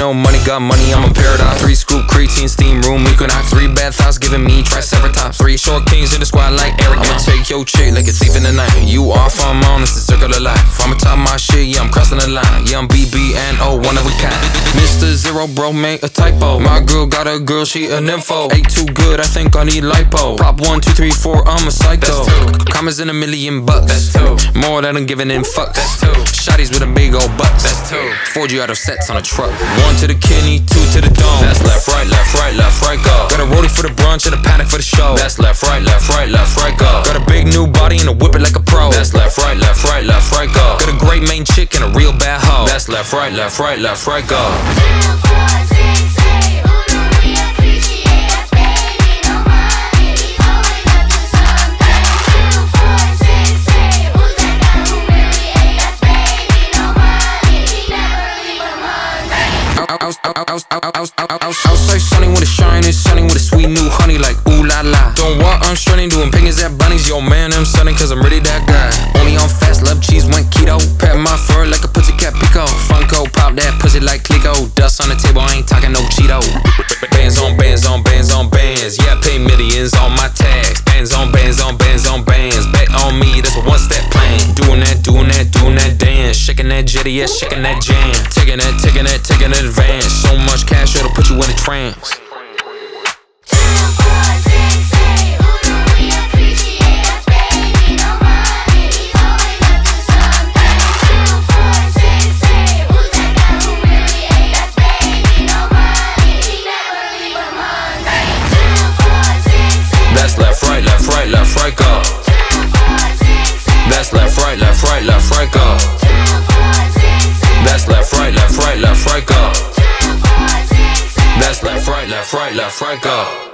know money got money, I'm in paradise. 3 scoop creatine, steam room, equinox. 3 bad thoughts giving me triceratops. 3 short kings in the squad like Eric. I'ma take your chick like a thief in the night. You off, I'm on, it's the circle of life. I'ma top my shit, yeah, I'm crossing the line. Yeah, I'm BBNO, one of a kind. Mr. Zero, bro, made a typo. My girl got a girl, she a nympho. Ain't too good, I think I need lipo. Prop 1, 2, 3, 4, I'm a psycho. Commas in $1 million bucks. That's 2. More than I'm giving in fucks. That's 2. Shotties with a big old butts. That's 2. 4G auto sets on a truck. 1 to the kidney, 2 to the dome. That's left, right, left, right, left, right, go. Got a roadie for the brunch and a panic for the show. That's left, right, left, right, left, right, go. Got a big new body and a whip it like a pro. That's left, right, left, right, left, right, go. Got a great main chick and a real bad hoe. That's left, right, left, right, left, right, go. 2, 4, 6, 8. Who do we appreciate us, baby? No money, we always up to something. 2, 4, 6, 8. Who's that guy who really ate us, baby? No money, we never leave him hungry. Outside sunny with a shine, it's sunny with a sweet new honey like ooh la la. Don't want I'm strutting, doing pingers at bunnies. Yo man, I'm stunning cause I'm really that guy. Only on fast, love cheese, went keto. Pat my fur like a pussycat pico. Funko, pop that pussy like Clico. Dust on the table, I ain't talking no Cheeto. Bands on bands on bands on bands. Yeah, I pay millions on my tax. Bands on bands on bands on bands. Bet on me, that's a one-step plan. Doing that, doing that, doing that dance. Shaking that jetty, yeah, shaking that jam. Taking that, taking that, taking advance. So much cash, it'll put you in a trance. 2, 4, 6, 8. Who do we appreciate us, baby? No money, we always up to something. 2, 4, 6, 8. Who's that guy who really ate us, baby? No money, we never leave him hungry. 2, 4, 6, 8. That's left, right, left, right, left, right, go. 2, 4, 6, 8. That's left, right, left, right, left, right, go. 2, 4, 6, 8. That's left, right, left, right, left, right, go. 2, 4, 6, 8. That's left, right, left, right, left, right, go.